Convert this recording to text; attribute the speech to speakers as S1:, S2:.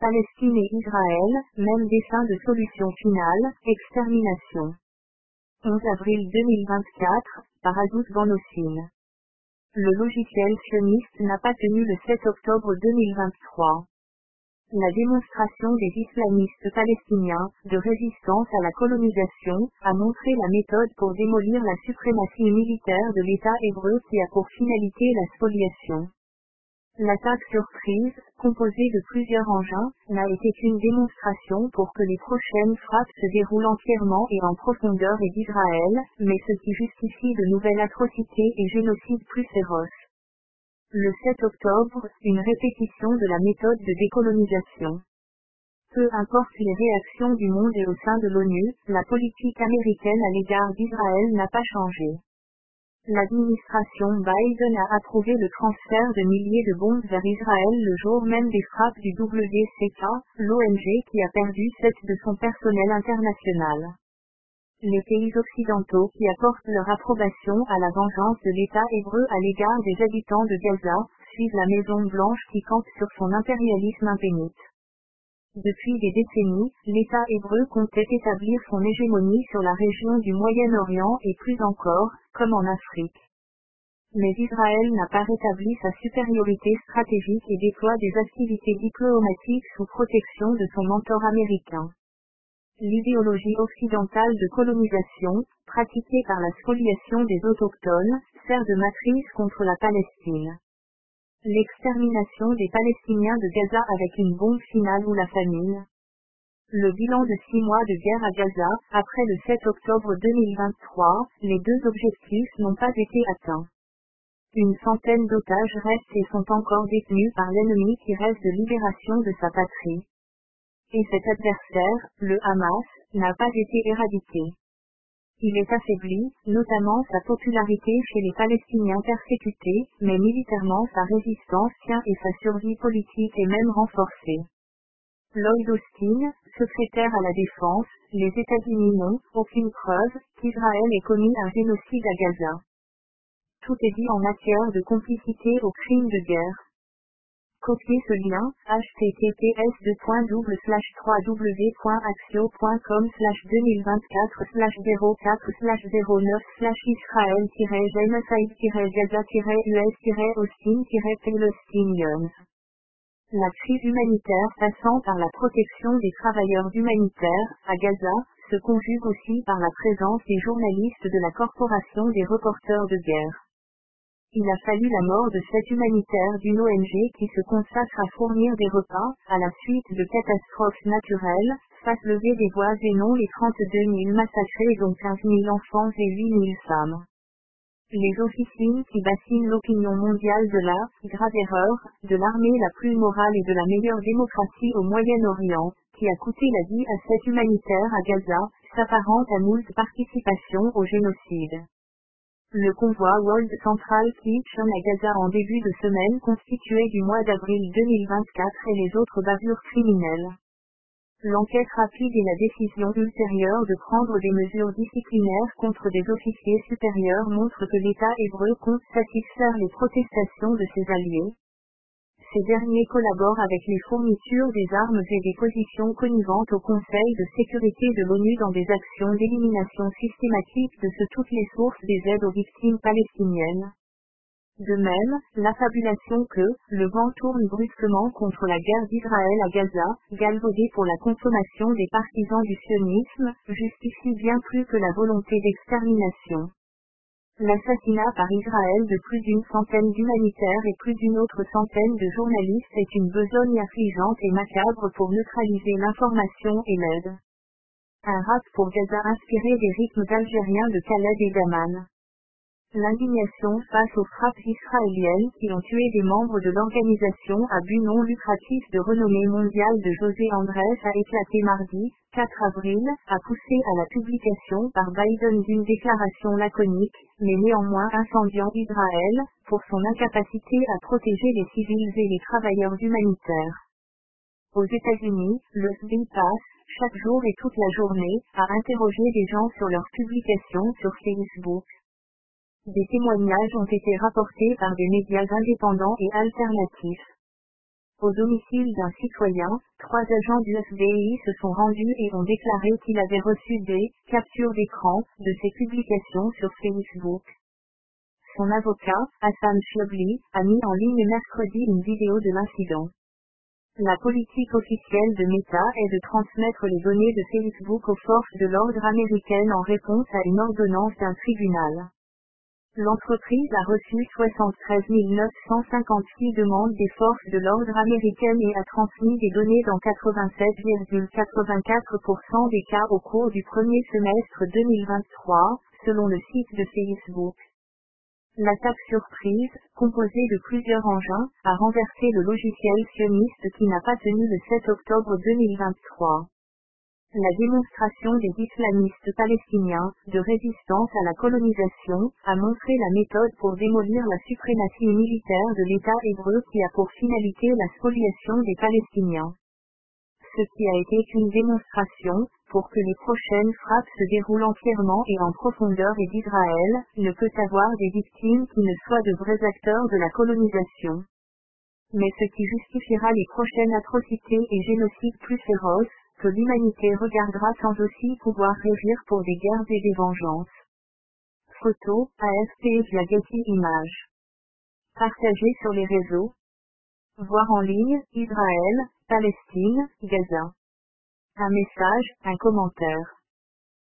S1: Palestine et Israël, même dessein de solution finale, extermination. 11 avril 2024, par Azouz Banosine. Le logiciel sioniste n'a pas tenu le 7 octobre 2023. La démonstration des islamistes palestiniens, de résistance à la colonisation, a montré la méthode pour démolir la suprématie militaire de l'État hébreu qui a pour finalité la spoliation. L'attaque surprise, composée de plusieurs engins, n'a été qu'une démonstration pour que les prochaines frappes se déroulent entièrement et en profondeur et d'Israël, mais ce qui justifie de nouvelles atrocités et génocides plus féroces. Le 7 octobre, une répétition de la méthode de décolonisation. Peu importe les réactions du monde et au sein de l'ONU, la politique américaine à l'égard d'Israël n'a pas changé. L'administration Biden a approuvé le transfert de milliers de bombes vers Israël le jour même des frappes du WCK, l'ONG qui a perdu 7 de son personnel international. Les pays occidentaux qui apportent leur approbation à la vengeance de l'État hébreu à l'égard des habitants de Gaza, suivent la Maison Blanche qui campe sur son impérialisme impénite. Depuis des décennies, l'État hébreu comptait établir son hégémonie sur la région du Moyen-Orient et plus encore, comme en Afrique. Mais Israël n'a pas rétabli sa supériorité stratégique et déploie des activités diplomatiques sous protection de son mentor américain. L'idéologie occidentale de colonisation, pratiquée par la spoliation des autochtones, sert de matrice contre la Palestine. L'extermination des Palestiniens de Gaza avec une bombe finale ou la famine. Le bilan de 6 mois de guerre à Gaza, après le 7 octobre 2023, les deux objectifs n'ont pas été atteints. Une centaine d'otages restent et sont encore détenus par l'ennemi qui reste de libération de sa patrie. Et cet adversaire, le Hamas, n'a pas été éradiqué. Il est affaibli, notamment sa popularité chez les Palestiniens persécutés, mais militairement sa résistance tient et sa survie politique est même renforcée. Lloyd Austin, secrétaire à la Défense, les États-Unis n'ont aucune preuve qu'Israël ait commis un génocide à Gaza. Tout est dit en matière de complicité aux crimes de guerre. Copier ce lien, https://www.axio.com/004/009/israel-gaza-us-palestinians. La crise humanitaire passant par la protection des travailleurs humanitaires, à Gaza, se conjugue aussi par la présence des journalistes de la Corporation des reporters de guerre. Il a fallu la mort de 7 humanitaires d'une ONG qui se consacre à fournir des repas, à la suite de catastrophes naturelles, fasse lever des voix et non les 32 000 massacrés dont 15 000 enfants et 8 000 femmes. Les officines qui bassinent l'opinion mondiale de la grave erreur de l'armée la plus morale et de la meilleure démocratie au Moyen-Orient, qui a coûté la vie à 7 humanitaires à Gaza, s'apparente à moult participation au génocide. Le convoi World Central Kitchen à Gaza en début de semaine constitué du mois d'avril 2024 et les autres bavures criminelles. L'enquête rapide et la décision ultérieure de prendre des mesures disciplinaires contre des officiers supérieurs montrent que l'État hébreu compte satisfaire les protestations de ses alliés. Ces derniers collaborent avec les fournitures des armes et des positions conniventes au Conseil de sécurité de l'ONU dans des actions d'élimination systématique de toutes les sources des aides aux victimes palestiniennes. De même, l'affabulation que le vent tourne brusquement contre la guerre d'Israël à Gaza, galvaudée pour la consommation des partisans du sionisme, justifie bien plus que la volonté d'extermination. L'assassinat par Israël de plus d'une centaine d'humanitaires et plus d'une autre centaine de journalistes est une besogne affligeante et macabre pour neutraliser l'information et l'aide. Un rap pour Gaza inspiré des rythmes algériens de Khaled et Daman. L'indignation face aux frappes israéliennes qui ont tué des membres de l'organisation à but non lucratif de renommée mondiale de José Andrés a éclaté mardi, 4 avril, a poussé à la publication par Biden d'une déclaration laconique, mais néanmoins incendiant Israël, pour son incapacité à protéger les civils et les travailleurs humanitaires. Aux États-Unis, le FBI passe, chaque jour et toute la journée, à interroger des gens sur leurs publications sur Facebook. Des témoignages ont été rapportés par des médias indépendants et alternatifs. Au domicile d'un citoyen, 3 agents du FBI se sont rendus et ont déclaré qu'il avait reçu des captures d'écran de ses publications sur Facebook. Son avocat, Hassan Shibli, a mis en ligne mercredi une vidéo de l'incident. La politique officielle de Meta est de transmettre les données de Facebook aux forces de l'ordre américaines en réponse à une ordonnance d'un tribunal. L'entreprise a reçu 73 956 demandes des forces de l'ordre américaines et a transmis des données dans 87,84% des cas au cours du premier semestre 2023, selon le site de Facebook. L'attaque surprise, composée de plusieurs engins, a renversé le logiciel sioniste qui n'a pas tenu le 7 octobre 2023. La démonstration des islamistes palestiniens, de résistance à la colonisation, a montré la méthode pour démolir la suprématie militaire de l'État hébreu qui a pour finalité la spoliation des Palestiniens. Ce qui a été une démonstration, pour que les prochaines frappes se déroulent entièrement et en profondeur et d'Israël, ne peut avoir des victimes qui ne soient de vrais acteurs de la colonisation. Mais ce qui justifiera les prochaines atrocités et génocides plus féroces, que l'humanité regardera sans aussi pouvoir régir pour des guerres et des vengeances. Photo, AFP via Getty Images. Partagée sur les réseaux. Voir en ligne, Israël, Palestine, Gaza. Un message, un commentaire.